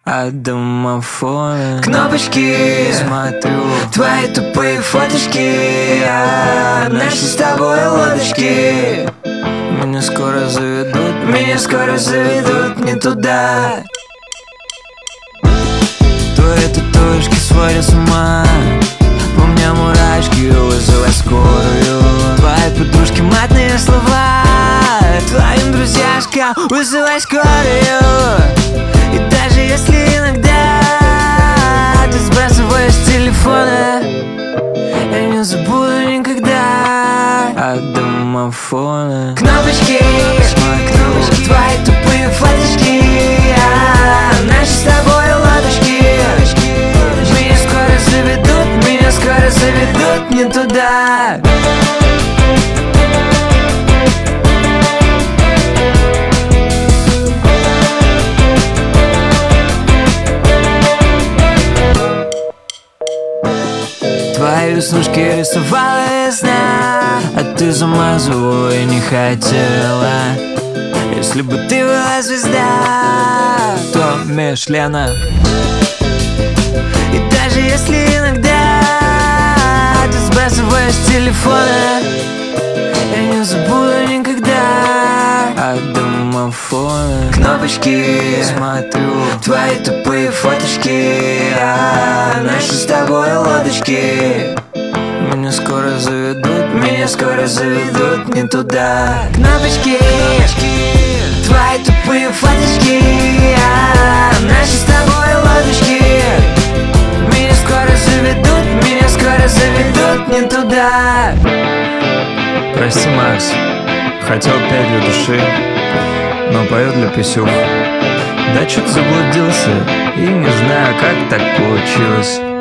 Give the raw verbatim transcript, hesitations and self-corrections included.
от домофона. Кнопочки, смотрю твои тупые фоточки, а наши с тобой лодочки. Меня скоро заведут, Меня скоро заведут не туда. твои татуировки сводят с ума. У меня мурашки, вызывай скорую. Твои подружки матные слова, твоим друзьяшкам вызывай скорую. И даже если иногда ты сбрасываешь с телефона, я не забуду никогда от домофона. Кнопочки, смотрю твои тупые фоточки, а наши с тобой лодочки. Меня скоро заведут, меня скоро заведут не туда. Твои веснушки рисовала весна, а ты замазывала и не хотела. Если бы ты была звезда, то Мишлена. И даже если иногда ты сбрасываешь с телефона, я не забуду никогда от домофона. Кнопочки, смотрю твои тупые фоточки, а наши с тобой лодочки. Меня скоро заведут, Меня скоро заведут не туда. Кнопочки, твои тупые фоточки, а наши с тобой лодочки. Меня скоро заведут, меня скоро заведут не туда. Прости, Макс, хотел петь для души, но пою для писюх. Да чё-то заблудился и не знаю, как так получилось.